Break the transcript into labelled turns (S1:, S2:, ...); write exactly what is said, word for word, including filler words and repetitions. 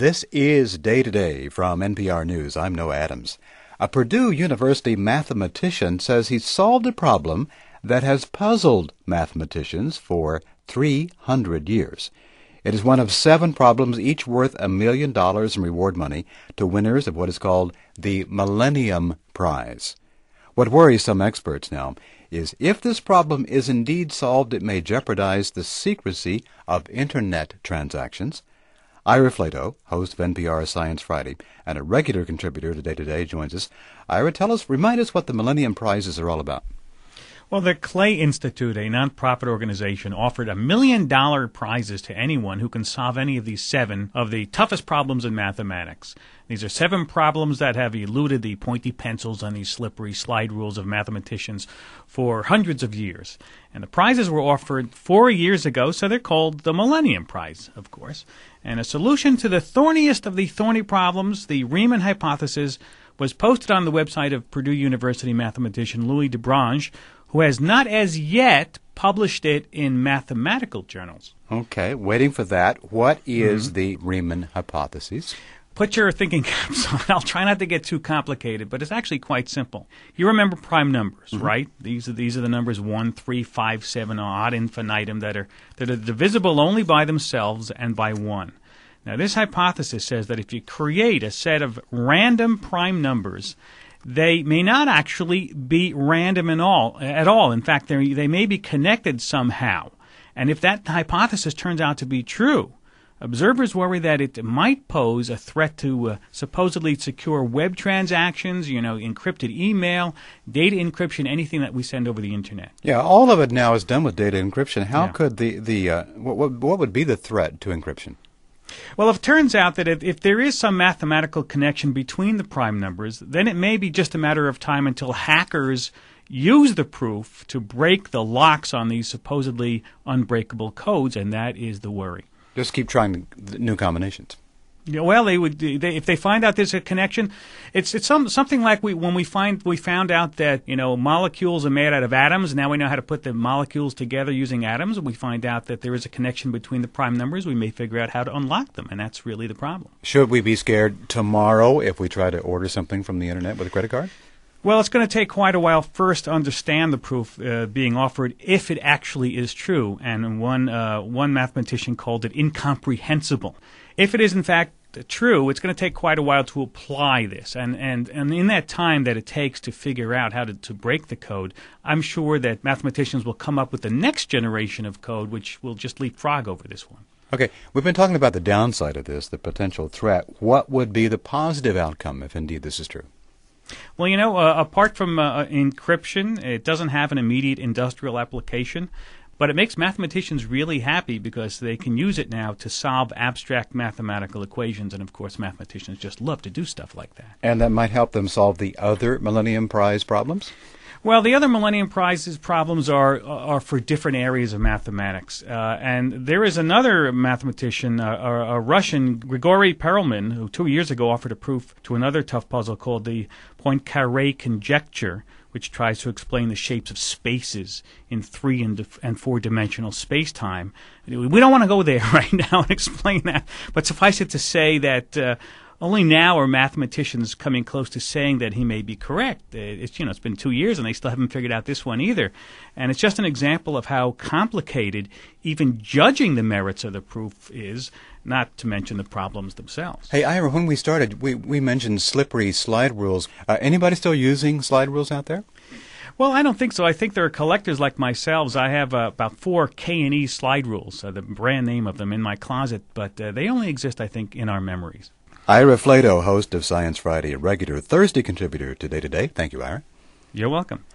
S1: This is Day to Day from N P R News. I'm Noah Adams. A Purdue University mathematician says he's solved a problem that has puzzled mathematicians for three hundred years. It is one of seven problems, each worth a million dollars in reward money to winners of what is called the Millennium Prize. What worries some experts now is if this problem is indeed solved, it may jeopardize the secrecy of Internet transactions. Ira Flatow, host of N P R's Science Friday and a regular contributor to Day to Day, joins us. Ira, tell us, remind us what the Millennium Prizes are all about.
S2: Well, the Clay Institute, a nonprofit organization, offered a million dollar prizes to anyone who can solve any of these seven of the toughest problems in mathematics. These are seven problems that have eluded the pointy pencils and these slippery slide rules of mathematicians for hundreds of years. And the prizes were offered four years ago, so they're called the Millennium Prize, of course. And a solution to the thorniest of the thorny problems, the Riemann hypothesis, was posted on the website of Purdue University mathematician Louis Debranche, who has not as yet published it in mathematical journals.
S1: Okay, waiting for that. What is
S2: mm-hmm.
S1: the Riemann hypothesis?
S2: Put your thinking caps on. I'll try not to get too complicated, but it's actually quite simple. You remember prime numbers, mm-hmm. right? These are these are the numbers one, three, five, seven, ad infinitum that are that are divisible only by themselves and by one. Now, this hypothesis says that if you create a set of random prime numbers, they may not actually be random in all, at all. In fact, they they may be connected somehow. And if that hypothesis turns out to be true, observers worry that it might pose a threat to uh, supposedly secure web transactions, you know, encrypted email, data encryption, anything that we send over the Internet.
S1: Yeah, all of it now is done with data encryption. How
S2: yeah.
S1: could the, the uh, what, what, what would be the threat to encryption?
S2: Well, if it turns out that if, if there is some mathematical connection between the prime numbers, then it may be just a matter of time until hackers use the proof to break the locks on these supposedly unbreakable codes, and that is the worry.
S1: Just keep trying new combinations.
S2: Yeah, well, they would they, if they find out there's a connection. It's it's some, something like we when we find we found out that you know molecules are made out of atoms. Now we know how to put the molecules together using atoms. We find out that there is a connection between the prime numbers. We may figure out how to unlock them, and that's really the problem.
S1: Should we be scared tomorrow if we try to order something from the Internet with a credit card?
S2: Well, it's going to take quite a while first to understand the proof uh, being offered if it actually is true. And one uh, one mathematician called it incomprehensible. If it is in fact true, it's going to take quite a while to apply this. And, and, and in that time that it takes to figure out how to, to break the code, I'm sure that mathematicians will come up with the next generation of code which will just leapfrog over this one.
S1: Okay, we've been talking about the downside of this, the potential threat. What would be the positive outcome if indeed this is true?
S2: Well, you know, uh, apart from uh, encryption, it doesn't have an immediate industrial application, but it makes mathematicians really happy because they can use it now to solve abstract mathematical equations, and of course mathematicians just love to do stuff like that.
S1: And that might help them solve the other Millennium Prize problems?
S2: Well, the other Millennium Prizes problems are are for different areas of mathematics. Uh, and there is another mathematician, uh, a, a Russian, Grigory Perelman, who two years ago offered a proof to another tough puzzle called the Poincaré conjecture, which tries to explain the shapes of spaces in three and, and four-dimensional space-time. We don't want to go there right now and explain that, but suffice it to say that uh, only now are mathematicians coming close to saying that he may be correct. It's, you know, it's been two years and they still haven't figured out this one either. And it's just an example of how complicated even judging the merits of the proof is, not to mention the problems themselves.
S1: Hey, Ira, when we started, we, we mentioned slippery slide rules. Uh, anybody still using slide rules out there?
S2: Well, I don't think so. I think there are collectors like myself. I have uh, about four K and E slide rules, uh, the brand name of them, in my closet, but uh, they only exist, I think, in our memories.
S1: Ira Flatow, host of Science Friday, a regular Thursday contributor to Day to Day. Thank you, Ira.
S2: You're welcome.